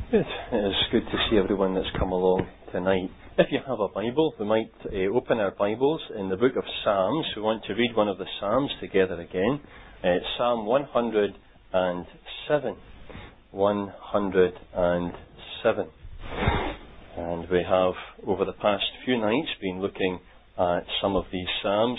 Good. It is good to see everyone that's come along tonight. If you have a Bible, we might open our Bibles in the book of Psalms. We want to read one of the Psalms together again. Psalm 107. 107. And we have, over the past few nights, been looking at some of these Psalms.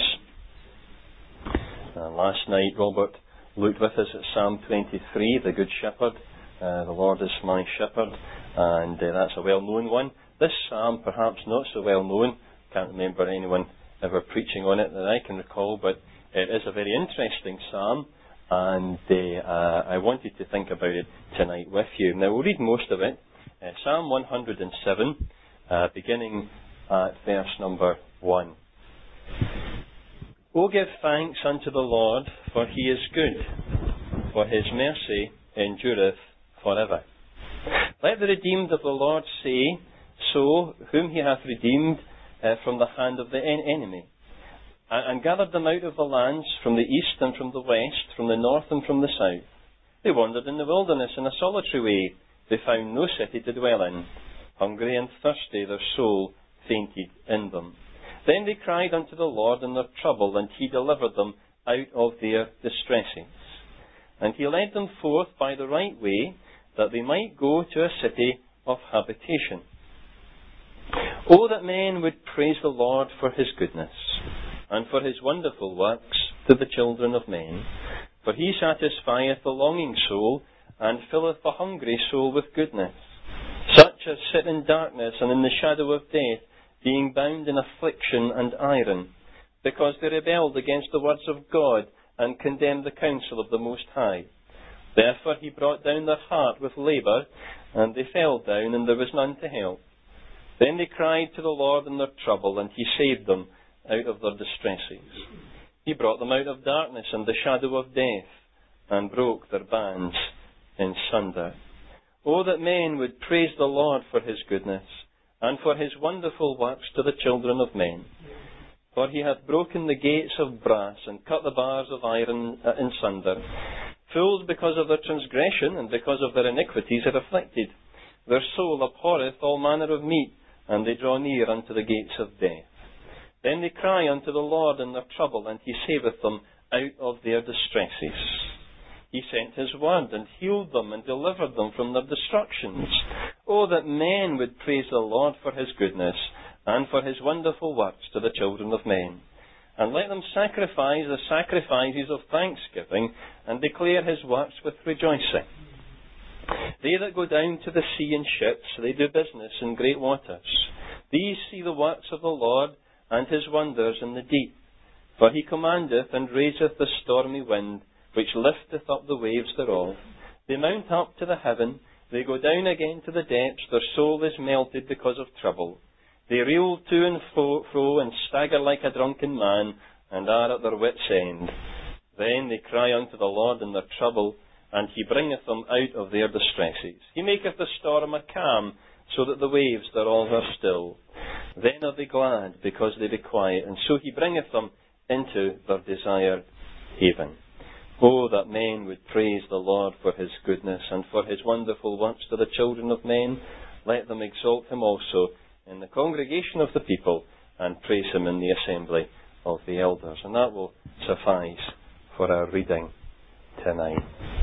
Last night, Robert looked with us at Psalm 23, the Good Shepherd. The Lord is my shepherd, and that's a well-known one. This psalm, perhaps not so well-known. Can't remember anyone ever preaching on it that I can recall, but it is a very interesting psalm, and I wanted to think about it tonight with you. Now, we'll read most of it. Psalm 107, beginning at verse number 1. O give thanks unto the Lord, for he is good, for his mercy endureth forever. Let the redeemed of the Lord say so, whom he hath redeemed from the hand of the enemy, and gathered them out of the lands, from the east and from the west, from the north and from the south. They wandered in the wilderness in a solitary way. They found no city to dwell in. Hungry and thirsty, their soul fainted in them. Then they cried unto the Lord in their trouble, and he delivered them out of their distresses. And he led them forth by the right way, that they might go to a city of habitation. Oh, that men would praise the Lord for his goodness, and for his wonderful works to the children of men. For he satisfieth the longing soul, and filleth the hungry soul with goodness. Such as sit in darkness and in the shadow of death, being bound in affliction and iron, because they rebelled against the words of God, and condemned the counsel of the Most High. Therefore he brought down their heart with labour, and they fell down, and there was none to help. Then they cried to the Lord in their trouble, and he saved them out of their distresses. He brought them out of darkness and the shadow of death, and broke their bands in sunder. Oh, that men would praise the Lord for his goodness, and for his wonderful works to the children of men. For he hath broken the gates of brass, and cut the bars of iron in sunder. Fools because of their transgression, and because of their iniquities are afflicted. Their soul abhorreth all manner of meat, and they draw near unto the gates of death. Then they cry unto the Lord in their trouble, and he saveth them out of their distresses. He sent his word, and healed them, and delivered them from their destructions. Oh, that men would praise the Lord for his goodness, and for his wonderful works to the children of men. And let them sacrifice the sacrifices of thanksgiving, and declare his works with rejoicing. They that go down to the sea in ships, they do business in great waters. These see the works of the Lord, and his wonders in the deep. For he commandeth and raiseth the stormy wind, which lifteth up the waves thereof. They mount up to the heaven, they go down again to the depths, their soul is melted because of trouble. They reel to and fro, and stagger like a drunken man, and are at their wits' end. Then they cry unto the Lord in their trouble, and he bringeth them out of their distresses. He maketh the storm a calm, so that the waves thereof are still. Then are they glad, because they be quiet, and so he bringeth them into their desired haven. Oh, that men would praise the Lord for his goodness, and for his wonderful works to the children of men. Let them exalt him also in the congregation of the people, and praise him in the assembly of the elders. And that will suffice for our reading tonight.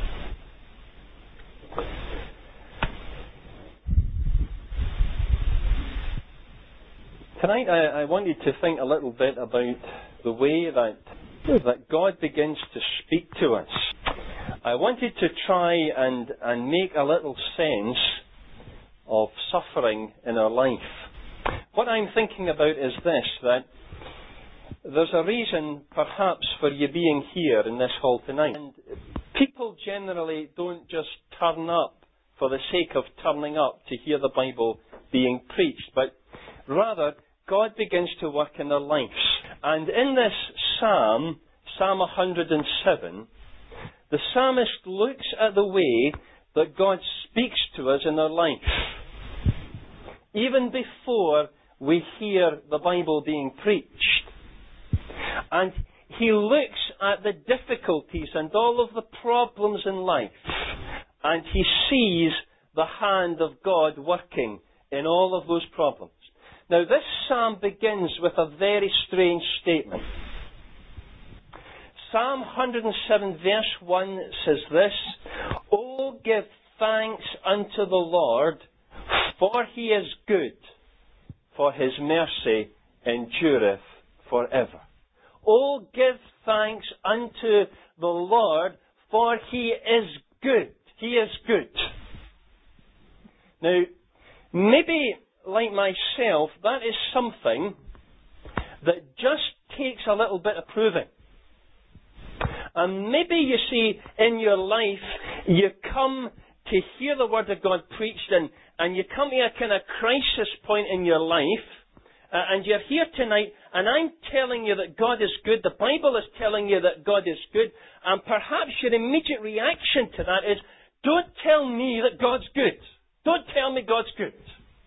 Tonight I wanted to think a little bit about the way that God begins to speak to us. I wanted to try and make a little sense of suffering in our life. What I'm thinking about is this, that there's a reason perhaps for you being here in this hall tonight. And people generally don't just turn up for the sake of turning up to hear the Bible being preached, but rather God begins to work in their lives. And in this psalm, Psalm 107, the psalmist looks at the way that God speaks to us in our life. Even before we hear the Bible being preached. And he looks at the difficulties and all of the problems in life, and he sees the hand of God working in all of those problems. Now, this psalm begins with a very strange statement. Psalm 107 verse 1 says this, "O give thanks unto the Lord, for he is good, for his mercy endureth forever." O give thanks unto the Lord, for he is good. He is good. Now, maybe like myself, that is something that just takes a little bit of proving. And maybe, you see, in your life, you come to hear the Word of God preached, and you come to a kind of crisis point in your life, and you're here tonight, and I'm telling you that God is good. The Bible is telling you that God is good, and perhaps your immediate reaction to that is, don't tell me that God's good. Don't tell me God's good.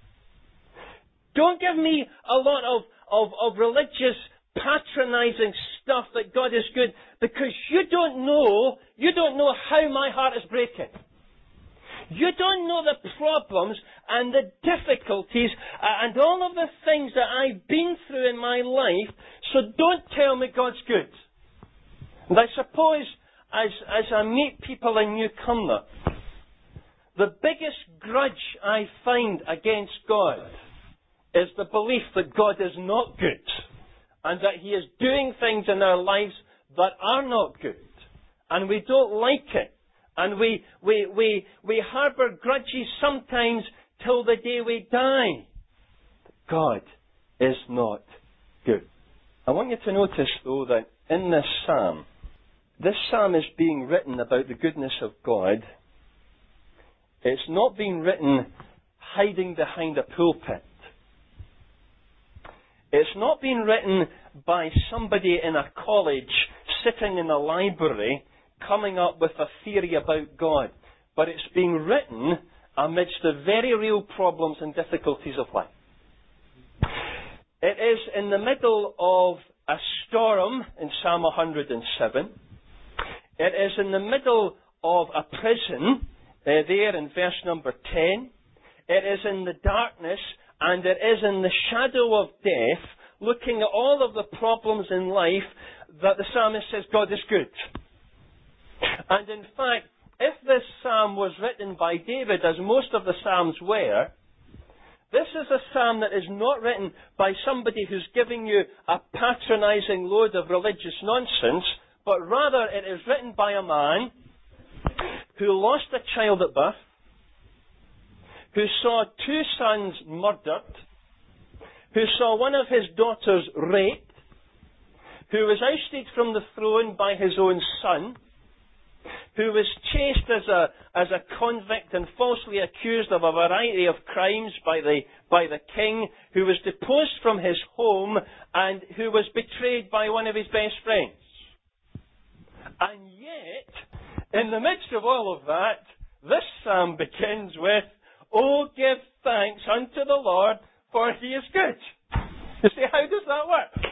Don't give me a lot of religious patronizing stuff that God is good, because you don't know how my heart is breaking. You don't know the problems and the difficulties and all of the things that I've been through in my life, so don't tell me God's good. And I suppose as I meet people in Newcumber, the biggest grudge I find against God is the belief that God is not good, and that He is doing things in our lives that are not good, and we don't like it, and we harbour grudges sometimes till the day we die. God is not good. I want you to notice, though, that in this psalm is being written about the goodness of God. It's not being written hiding behind a pulpit. It's not being written by somebody in a college sitting in a library coming up with a theory about God. But it's being written amidst the very real problems and difficulties of life. It is in the middle of a storm in Psalm 107. It is in the middle of a prison, there in verse number 10. It is in the darkness, and it is in the shadow of death, looking at all of the problems in life, that the psalmist says God is good. And in fact, if this psalm was written by David, as most of the psalms were, this is a psalm that is not written by somebody who's giving you a patronizing load of religious nonsense, but rather it is written by a man who lost a child at birth, who saw 2 sons murdered, who saw one of his daughters raped, who was ousted from the throne by his own son, who was chased as a convict and falsely accused of a variety of crimes by the king, who was deposed from his home, and who was betrayed by one of his best friends. And yet, in the midst of all of that, this psalm begins with, "Oh, give thanks unto the Lord, for He is good." You see, how does that work?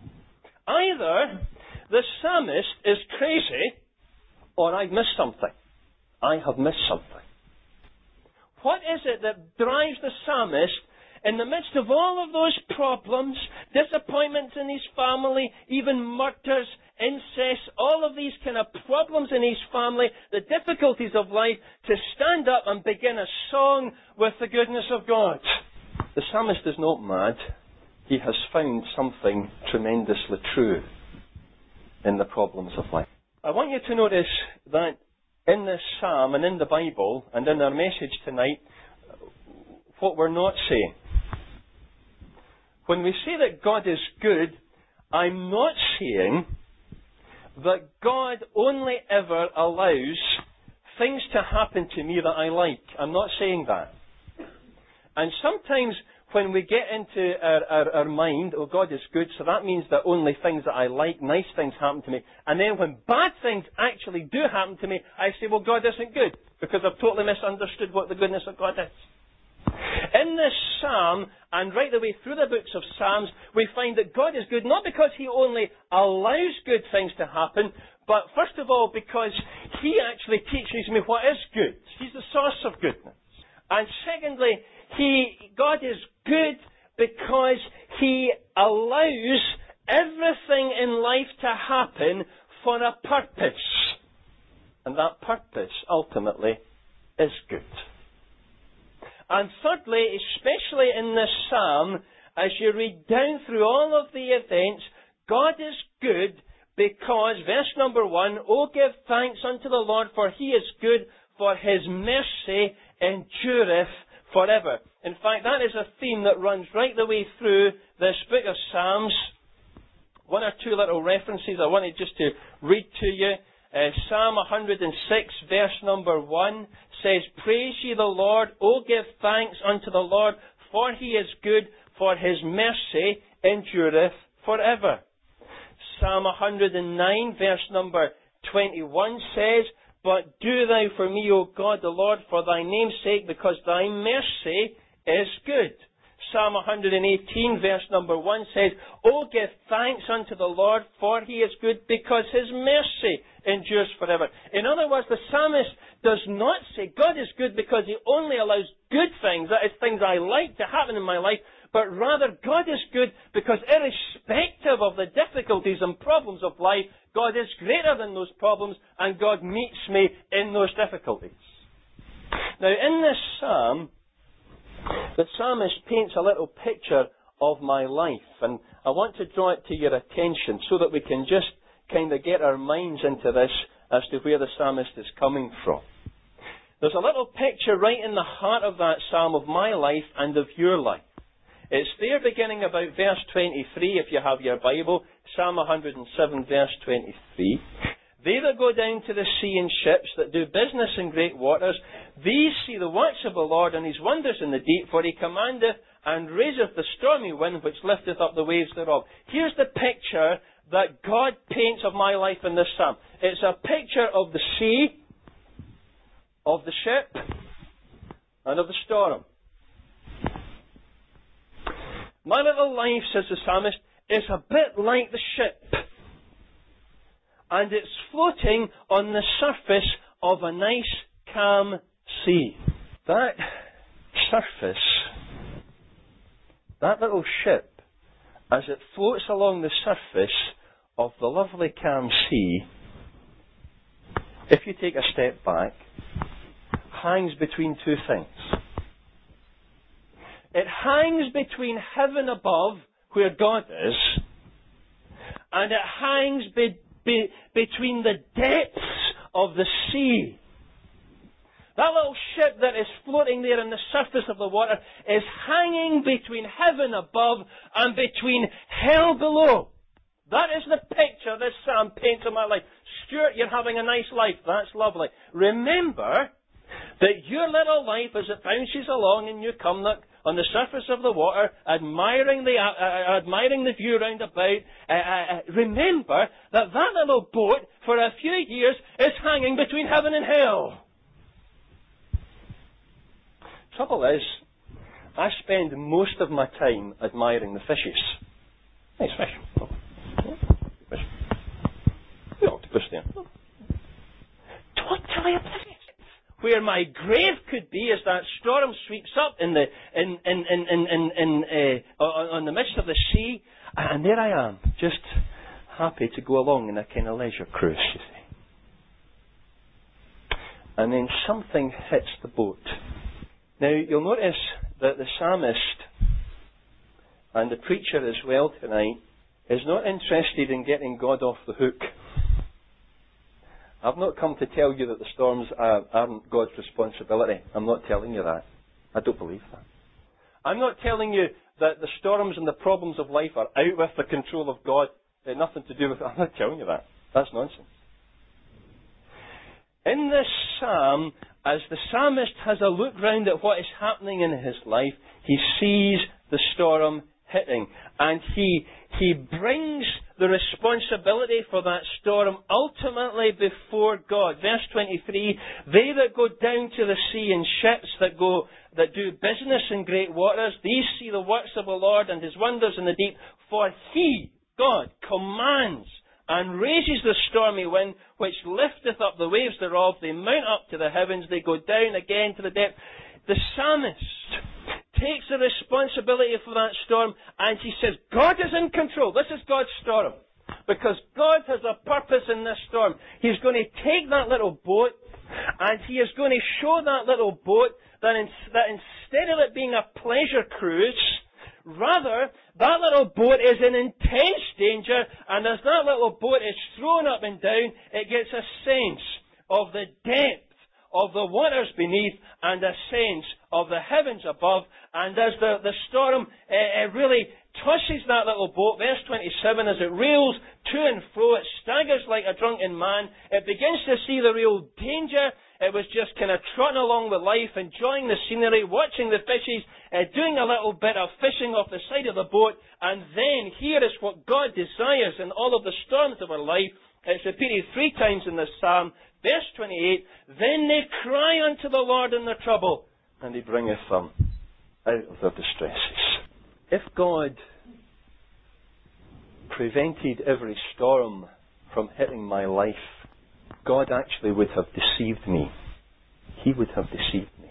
Either the psalmist is crazy, or I've missed something. I have missed something. What is it that drives the psalmist in the midst of all of those problems, disappointments in his family, even murders, incest, all of these kind of problems in his family, the difficulties of life, to stand up and begin a song with the goodness of God? The psalmist is not mad. He has found something tremendously true in the problems of life. I want you to notice that in this psalm and in the Bible and in our message tonight, what we're not saying. When we say that God is good, I'm not saying that God only ever allows things to happen to me that I like. I'm not saying that. And sometimes when we get into our mind, oh, God is good, so that means that only things that I like, nice things happen to me. And then when bad things actually do happen to me, I say, well, God isn't good, because I've totally misunderstood what the goodness of God is. In this psalm, and right the way through the books of Psalms, we find that God is good, not because He only allows good things to happen, but first of all, because He actually teaches me what is good. He's the source of goodness. And secondly, God is good because He allows everything in life to happen for a purpose. And that purpose, ultimately, is good. And thirdly, especially in this psalm, as you read down through all of the events, God is good because, verse number 1, "O give thanks unto the Lord, for He is good, for His mercy endureth forever." In fact, that is a theme that runs right the way through this book of Psalms. One or two little references I wanted just to read to you. Psalm 106, verse number 1 says, "Praise ye the Lord, O give thanks unto the Lord, for He is good, for His mercy endureth forever." Psalm 109, verse number 21 says, "But do thou for me, O God the Lord, for thy name's sake, because thy mercy is good." Psalm 118, verse number 1 says, "O give thanks unto the Lord, for He is good, because His mercy endures forever." In other words, the psalmist does not say God is good because He only allows good things, that is, things I like to happen in my life, but rather God is good because irrespective of the difficulties and problems of life, God is greater than those problems, and God meets me in those difficulties. Now, in this psalm, the psalmist paints a little picture of my life, and I want to draw it to your attention so that we can just kind of get our minds into this as to where the psalmist is coming from. There's a little picture right in the heart of that psalm of my life and of your life. It's there beginning about verse 23 if you have your Bible, Psalm 107 verse 23. "They that go down to the sea in ships, that do business in great waters, these see the works of the Lord and His wonders in the deep, for He commandeth and raiseth the stormy wind, which lifteth up the waves thereof." Here's the picture that God paints of my life in this psalm. It's a picture of the sea, of the ship, and of the storm. My little life, says the psalmist, is a bit like the ship. And it's floating on the surface of a nice, calm sea. That surface, that little ship, as it floats along the surface of the lovely, calm sea, if you take a step back, hangs between two things. It hangs between heaven above, where God is, and it hangs between the depths of the sea. That little ship that is floating there on the surface of the water is hanging between heaven above and between hell below. That is the picture this psalm paints of my life. Stuart, you're having a nice life. That's lovely. Remember that your little life, as it bounces along in your cumnock on the surface of the water, admiring the view round about, remember that little boat, for a few years, is hanging between heaven and hell. Trouble is, I spend most of my time admiring the fishes. Nice fish. Fish. The octopus there. Totally oblivious. Where my grave could be as that storm sweeps up on the midst of the sea, and there I am, just happy to go along in a kind of leisure cruise, you see. And then something hits the boat. Now, you'll notice that the psalmist and the preacher as well tonight is not interested in getting God off the hook. I've not come to tell you that the storms aren't God's responsibility. I'm not telling you that. I don't believe that. I'm not telling you that the storms and the problems of life are out with the control of God. They have nothing to do with it. I'm not telling you that. That's nonsense. In this psalm, as the psalmist has a look round at what is happening in his life, he sees the storm hitting. And he brings the responsibility for that storm ultimately before God. Verse 23, "They that go down to the sea in ships, that do business in great waters, these see the works of the Lord and His wonders in the deep. For He, God, commands and raises the stormy wind, which lifteth up the waves thereof. They mount up to the heavens, they go down again to the depth." the psalmist takes the responsibility for that storm, and he says, God is in control. This is God's storm. Because God has a purpose in this storm. He's going to take that little boat, and He is going to show that little boat that instead of it being a pleasure cruise, rather, that little boat is in intense danger, and as that little boat is thrown up and down, it gets a sense of the depth of the waters beneath and a sense of the heavens above. And as the storm really tosses that little boat, verse 27, as it reels to and fro, it staggers like a drunken man. It begins to see the real danger. It was just kind of trotting along with life, enjoying the scenery, watching the fishes, doing a little bit of fishing off the side of the boat. And then here is what God desires in all of the storms of our life. It's repeated 3 times in this psalm. Verse 28, then they cry unto the Lord in their trouble, and He bringeth them out of their distresses. If God prevented every storm from hitting my life, God actually would have deceived me. He would have deceived me.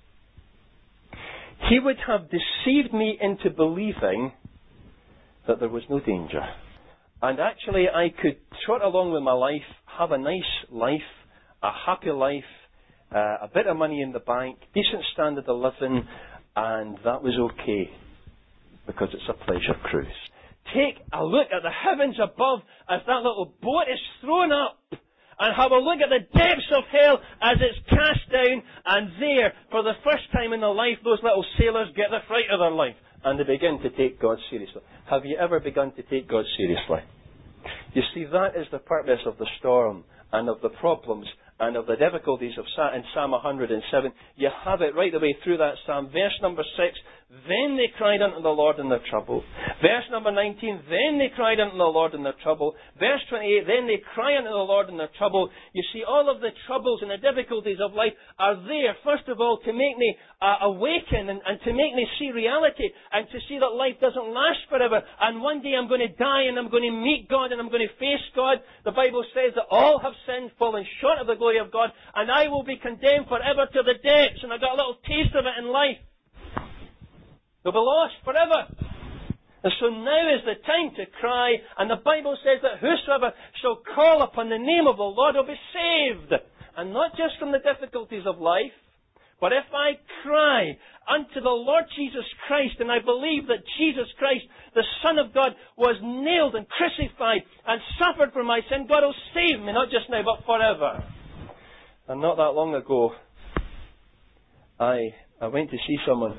He would have deceived me into believing that there was no danger. And actually I could trot along with my life, have a nice life, a happy life, a bit of money in the bank, decent standard of living, and that was okay, because it's a pleasure cruise. Take a look at the heavens above as that little boat is thrown up, and have a look at the depths of hell as it's cast down, and there, for the first time in their life, those little sailors get the fright of their life, and they begin to take God seriously. Have you ever begun to take God seriously? You see, that is the purpose of the storm, and of the problems, and of the difficulties of in Psalm 107. You have it right the way through that psalm. Verse number 6, then they cried unto the Lord in their trouble. Verse number 19, then they cried unto the Lord in their trouble. Verse 28, then they cry unto the Lord in their trouble. You see, all of the troubles and the difficulties of life are there, first of all, to make me awaken and to make me see reality and to see that life doesn't last forever. And one day I'm going to die and I'm going to meet God and I'm going to face God. The Bible says that all have sinned, fallen short of the glory of God, and I will be condemned forever to the depths. And I got a little taste of it in life. They'll be lost forever. And so now is the time to cry, and the Bible says that whosoever shall call upon the name of the Lord will be saved. And not just from the difficulties of life, but if I cry unto the Lord Jesus Christ, and I believe that Jesus Christ, the Son of God, was nailed and crucified and suffered for my sin, God will save me, not just now, but forever. And not that long ago, I went to see someone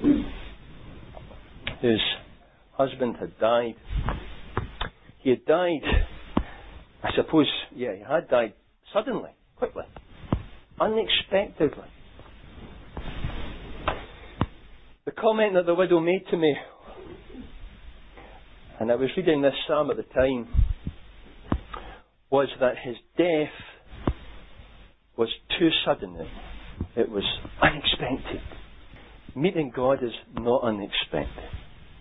whose husband had died. He had died, I suppose, he had died suddenly, quickly, unexpectedly. The comment that the widow made to me, and I was reading this psalm at the time, was that his death was too sudden. It was unexpected. Meeting God is not unexpected.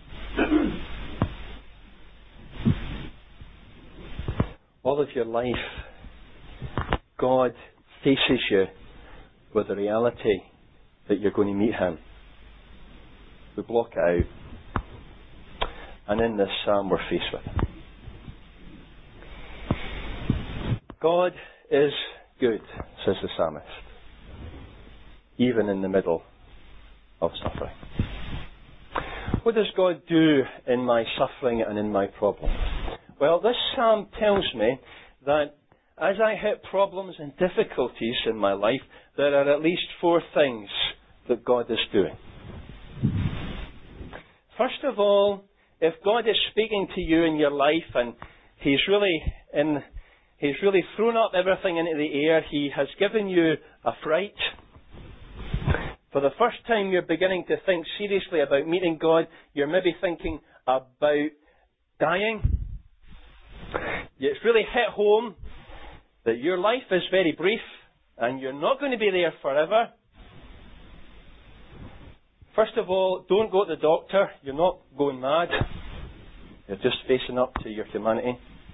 All of your life, God faces you with the reality that you're going to meet Him. We block it out. And in this psalm we're faced with it. God is good, says the psalmist, even in the middle of suffering. What does God do in my suffering and in my problems? Well, this psalm tells me that as I hit problems and difficulties in my life, there are at least 4 things that God is doing. First of all, if God is speaking to you in your life and He's really thrown up everything into the air, He has given you a fright. For the first time you're beginning to think seriously about meeting God, you're maybe thinking about dying. It's really hit home that your life is very brief and you're not going to be there forever. First of all, don't go to the doctor. You're not going mad. You're just facing up to your humanity.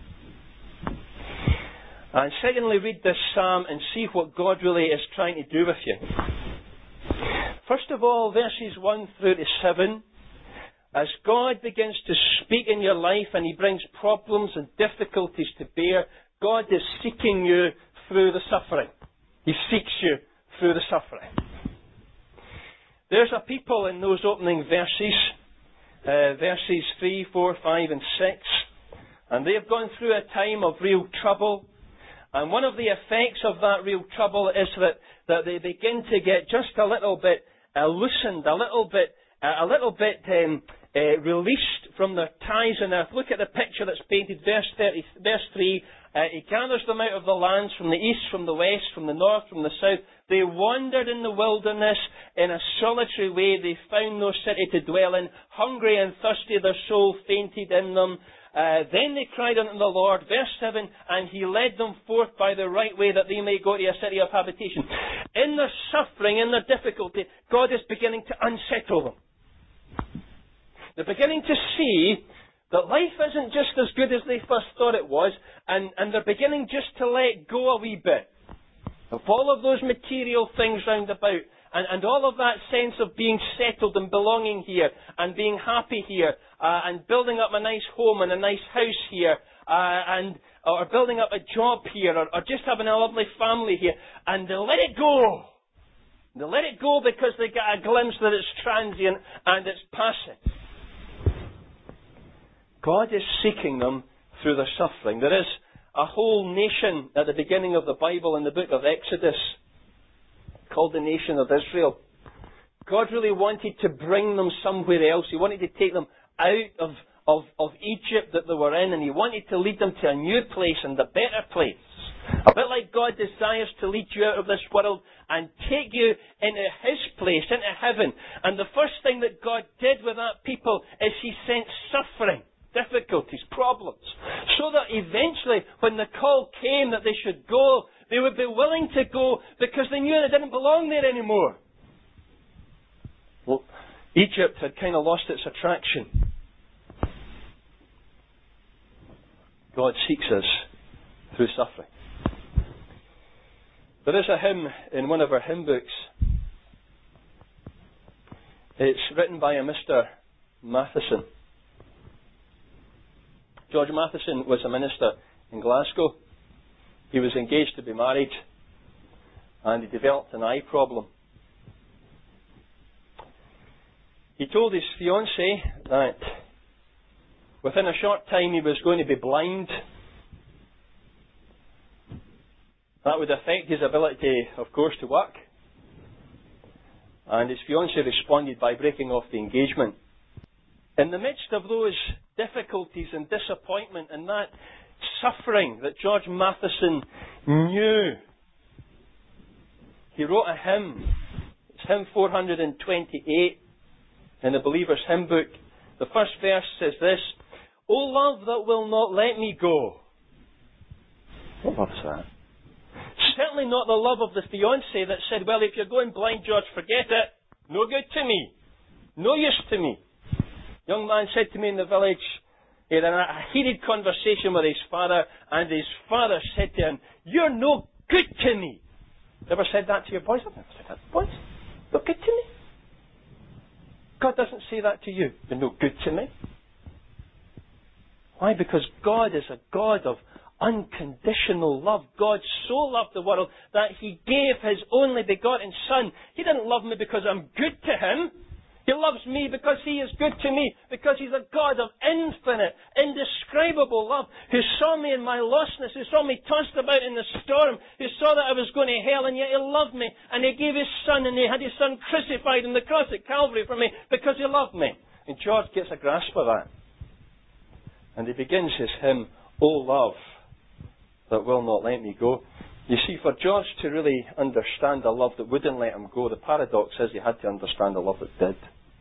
And secondly, read this psalm and see what God really is trying to do with you. First of all, verses 1 through to 7, as God begins to speak in your life and He brings problems and difficulties to bear, God is seeking you through the suffering. He seeks you through the suffering. There's a people in those opening verses 3, 4, 5 and 6, and they've gone through a time of real trouble. And one of the effects of that real trouble is that they begin to get just a little bit loosened, a little bit released from their ties on earth. Look at the picture that's painted, verse 3. He gathers them out of the lands from the east, from the west, from the north, from the south. They wandered in the wilderness in a solitary way. They found no city to dwell in. Hungry and thirsty, their soul fainted in them. Then they cried unto the Lord, verse 7, and He led them forth by the right way that they may go to a city of habitation. In their suffering, in their difficulty, God is beginning to unsettle them. They're beginning to see that life isn't just as good as they first thought it was, and they're beginning just to let go a wee bit of all of those material things round about, and all of that sense of being settled and belonging here, and being happy here, and building up a nice home and a nice house here, or building up a job here, or just having a lovely family here, and they let it go. They let it go because they get a glimpse that it's transient and it's passing. God is seeking them through their suffering. There is a whole nation at the beginning of the Bible in the book of Exodus called the nation of Israel. God really wanted to bring them somewhere else. He wanted to take them out of Egypt that they were in, and He wanted to lead them to a new place and a better place. A bit like God desires to lead you out of this world and take you into His place, into heaven. And the first thing that God did with that people is He sent suffering, difficulties, problems, so that eventually when the call came that they should go, they would be willing to go because they knew they didn't belong there anymore. Well, Egypt had kind of lost its attraction. God seeks us through suffering. There is a hymn in one of our hymn books. It's written by a Mr. Matheson. George Matheson was a minister in Glasgow. He was engaged to be married, and he developed an eye problem. He told his fiancée that within a short time he was going to be blind. That would affect his ability, of course, to work. And his fiancée responded by breaking off the engagement. In the midst of those difficulties and disappointment and that suffering that George Matheson knew, he wrote a hymn. It's hymn 428 in the Believer's Hymn Book. The first verse says this: O love that will not let me go. What love's that? Certainly not the love of the fiancé that said, well, if you're going blind, George, forget it. No good to me. No use to me. Young man said to me in the village, he had a heated conversation with his father, and his father said to him, you're no good to me. Ever said that to your boys? I've never said that to boys. No good to me. God doesn't say that to you. You're no good to me. Why? Because God is a God of unconditional love. God so loved the world that He gave His only begotten Son. He didn't love me because I'm good to Him. He loves me because He is good to me, because He's a God of infinite, indescribable love, who saw me in my lostness, who saw me tossed about in the storm, who saw that I was going to hell, and yet He loved me, and He gave His Son, and He had His Son crucified on the cross at Calvary for me, because He loved me. And George gets a grasp of that. And he begins his hymn, O love that will not let me go. You see, for George to really understand a love that wouldn't let him go, the paradox is he had to understand a love that did.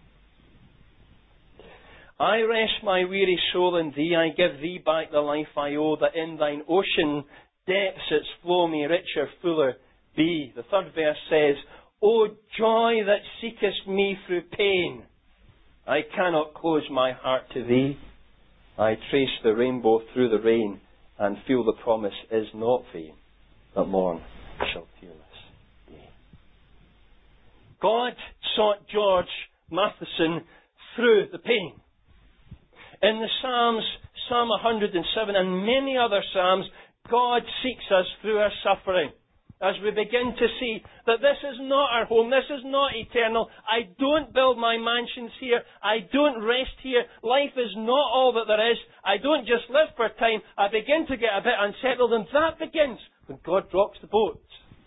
I rest my weary soul in Thee, I give Thee back the life I owe, that in Thine ocean depths its flow may richer, fuller be. The third verse says, O joy that seekest me through pain, I cannot close my heart to Thee. I trace the rainbow through the rain, and feel the promise is not vain, that morn shall tearless be. God sought George Matheson through the pain. In the Psalms, Psalm 107 and many other Psalms, God seeks us through our suffering. As we begin to see that this is not our home, this is not eternal. I don't build my mansions here. I don't rest here. Life is not all that there is. I don't just live for time. I begin to get a bit unsettled, and that begins when God rocks the boat.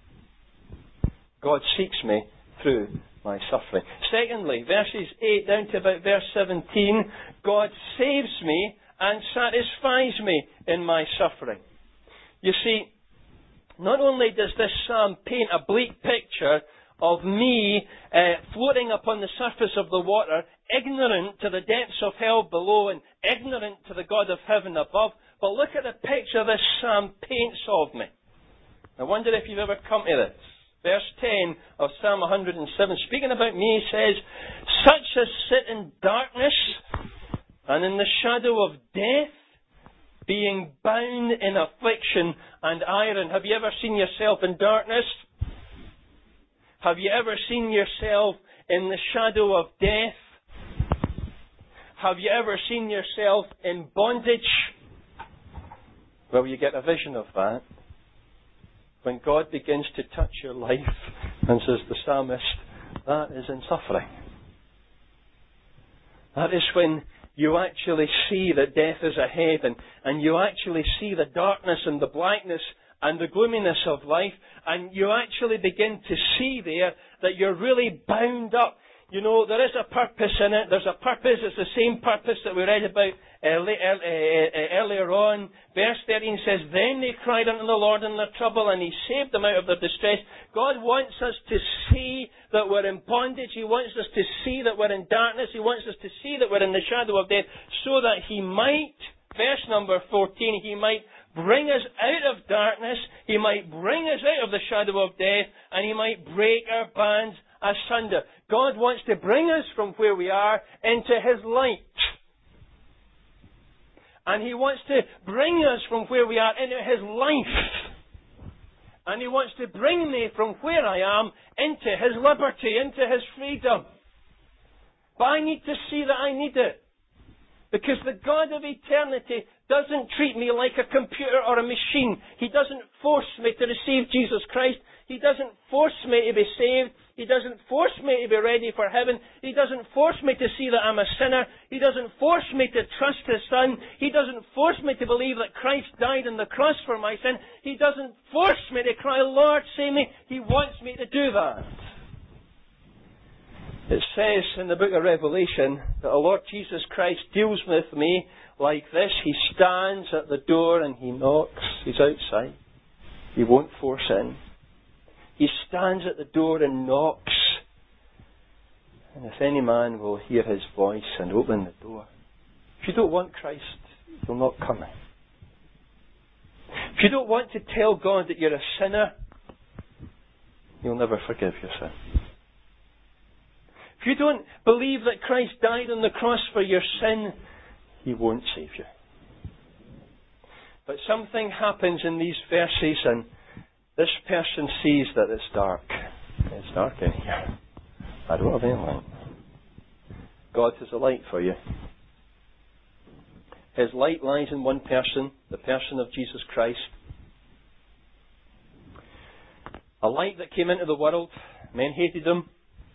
God seeks me through my suffering. Secondly, verses 8 down to about verse 17, God saves me and satisfies me in my suffering. You see, not only does this psalm paint a bleak picture of me floating upon the surface of the water, ignorant to the depths of hell below and ignorant to the God of heaven above, but look at the picture this psalm paints of me. I wonder if you've ever come to this. Verse 10 of Psalm 107, speaking about me, says, such as sit in darkness and in the shadow of death, being bound in affliction and iron. Have you ever seen yourself in darkness? Have you ever seen yourself in the shadow of death? Have you ever seen yourself in bondage? Well, you get a vision of that when God begins to touch your life, and says the psalmist, that is in suffering. That is when you actually see that death is ahead, and you actually see the darkness and the blackness and the gloominess of life, and you actually begin to see there that you're really bound up. You know, there is a purpose in it. There's a purpose. It's the same purpose that we read about earlier on. Verse 13 says, then they cried unto the Lord in their trouble, and He saved them out of their distress. God wants us to see that we're in bondage. He wants us to see that we're in darkness. He wants us to see that we're in the shadow of death, so that He might, verse number 14, He might bring us out of darkness. He might bring us out of the shadow of death, and He might break our bands asunder. God wants to bring us from where we are into His light. And He wants to bring us from where we are into His life. And He wants to bring me from where I am into His liberty, into His freedom. But I need to see that I need it. Because the God of eternity doesn't treat me like a computer or a machine. He doesn't force me to receive Jesus Christ. He doesn't force me to be saved. He doesn't force me to be ready for heaven. He doesn't force me to see that I'm a sinner. He doesn't force me to trust His Son. He doesn't force me to believe that Christ died on the cross for my sin. He doesn't force me to cry, Lord, save me. He wants me to do that. It says in the book of Revelation that the Lord Jesus Christ deals with me like this. He stands at the door and He knocks. He's outside. He won't force in. He stands at the door and knocks. And if any man will hear His voice and open the door. If you don't want Christ, He'll not come in. If you don't want to tell God that you're a sinner, He'll never forgive your sin. If you don't believe that Christ died on the cross for your sin, He won't save you. But something happens in these verses, and this person sees that it's dark. It's dark in here. I don't have any light. God has a light for you. His light lies in one person, the person of Jesus Christ. A light that came into the world. Men hated Him.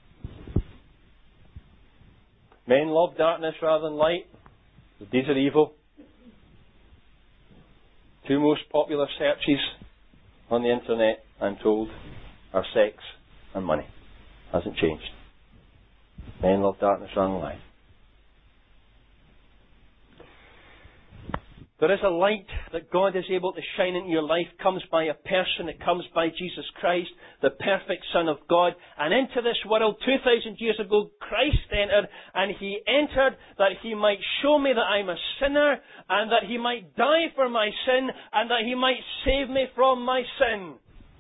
Men love darkness rather than light. The days are evil. Two most popular searches on the internet, I'm told, are sex and money. Hasn't changed. Men love darkness rather than light. There is a light that God is able to shine into your life. It comes by a person. It comes by Jesus Christ, the perfect Son of God. And into this world 2,000 years ago, Christ entered. And He entered that He might show me that I'm a sinner, and that He might die for my sin, and that He might save me from my sin.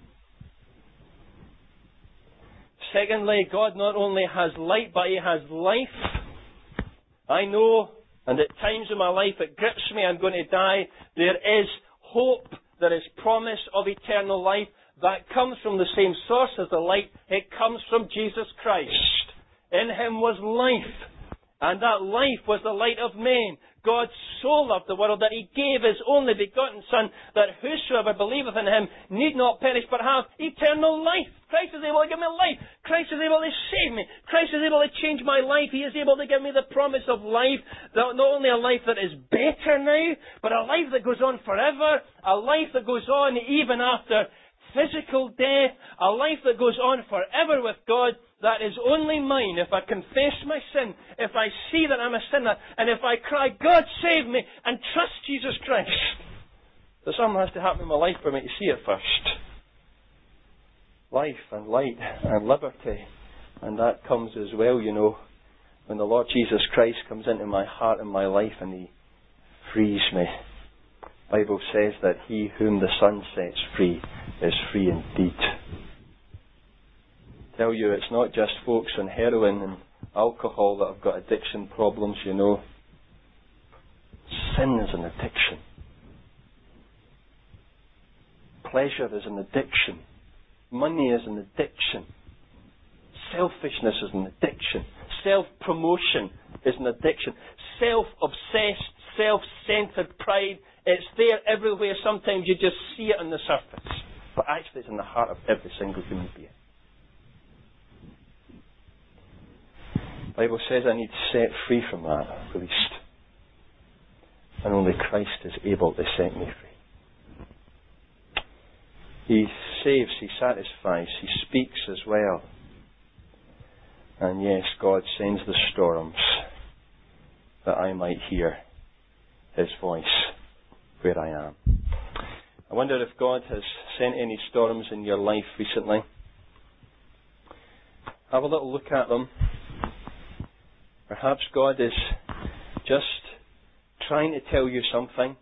Secondly, God not only has light, but He has life. I know, and at times in my life it grips me, I'm going to die. There is hope, there is promise of eternal life that comes from the same source as the light. It comes from Jesus Christ. In him was life, and that life was the light of men. God so loved the world that he gave his only begotten Son, that whosoever believeth in him need not perish but have eternal life. Christ is able to give me life. Christ is able to save me. Christ is able to change my life. He is able to give me the promise of life. Not only a life that is better now, but a life that goes on forever. A life that goes on even after physical death. A life that goes on forever with God. That is only mine if I confess my sin, if I see that I'm a sinner, and if I cry, God save me, and trust Jesus Christ. But something has to happen in my life for me to see it first. Life and light and liberty. And that comes as well, when the Lord Jesus Christ comes into my heart and my life and he frees me. The Bible says that he whom the Son sets free is free indeed. Tell you, it's not just folks on heroin and alcohol that have got addiction problems, Sin is an addiction. Pleasure is an addiction. Money is an addiction. Selfishness is an addiction. Self-promotion is an addiction. Self-obsessed, self-centered pride, it's there everywhere. Sometimes you just see it on the surface. But actually it's in the heart of every single human being. The Bible says I need set free from that, released. And only Christ is able to set me free. He saves, he satisfies, he speaks as well. And yes, God sends the storms that I might hear his voice where I am. I wonder if God has sent any storms in your life recently. Have a little look at them. Perhaps God is just trying to tell you something.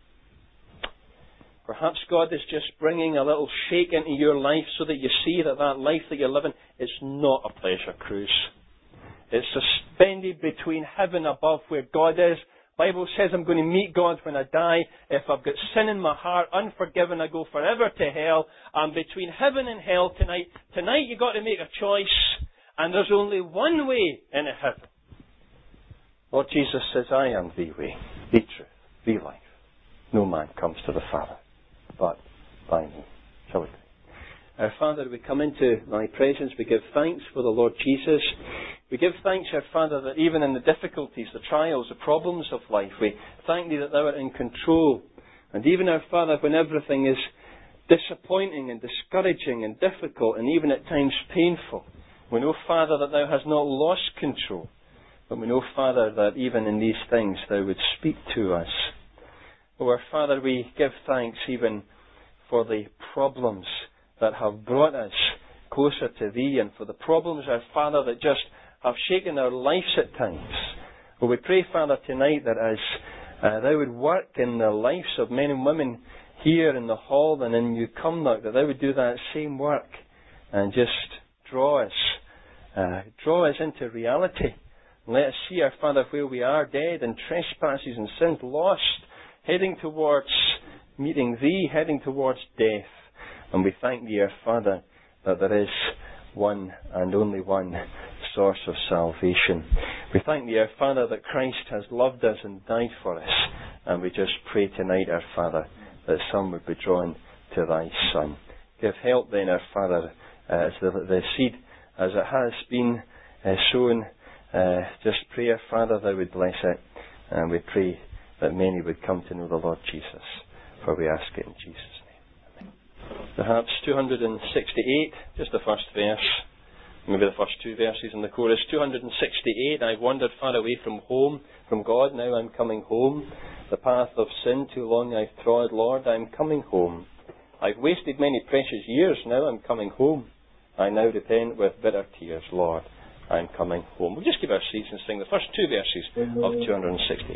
Perhaps God is just bringing a little shake into your life so that you see that that life that you're living is not a pleasure cruise. It's suspended between heaven above where God is. The Bible says I'm going to meet God when I die. If I've got sin in my heart, unforgiven, I go forever to hell. I'm between heaven and hell tonight. Tonight you've got to make a choice. And there's only one way into heaven. Lord Jesus says, I am the way, the truth, the life. No man comes to the Father but by me. Shall we pray? Our Father, we come into thy presence. We give thanks for the Lord Jesus. We give thanks, our Father, that even in the difficulties, the trials, the problems of life, we thank thee that thou art in control. And even, our Father, when everything is disappointing and discouraging and difficult and even at times painful, we know, Father, that thou hast not lost control. But we know, Father, that even in these things thou would speak to us. Oh, our Father, we give thanks even for the problems that have brought us closer to thee, and for the problems, our Father, that just have shaken our lives at times. Oh, we pray, Father, tonight that as thou would work in the lives of men and women here in the hall and in New Cumnock, that thou would do that same work and just draw us into reality. Let us see, our Father, where we are, dead in trespasses and sins, lost, heading towards meeting thee, heading towards death. And we thank thee, our Father, that there is one and only one source of salvation. We thank thee, our Father, that Christ has loved us and died for us. And we just pray tonight, our Father, that some would be drawn to thy Son. Give help then, our Father, as the seed, as it has been sown. Just pray, our Father, thou would bless it. And we pray that many would come to know the Lord Jesus. For we ask it in Jesus' name. Amen. Perhaps 268, just the first verse. Maybe the first two verses in the chorus. 268, I've wandered far away from home, from God, now I'm coming home. The path of sin too long I've trod, Lord, I'm coming home. I've wasted many precious years, now I'm coming home. I now repent with bitter tears, Lord, I'm coming home. We'll just keep our seats and sing the first two verses of 268.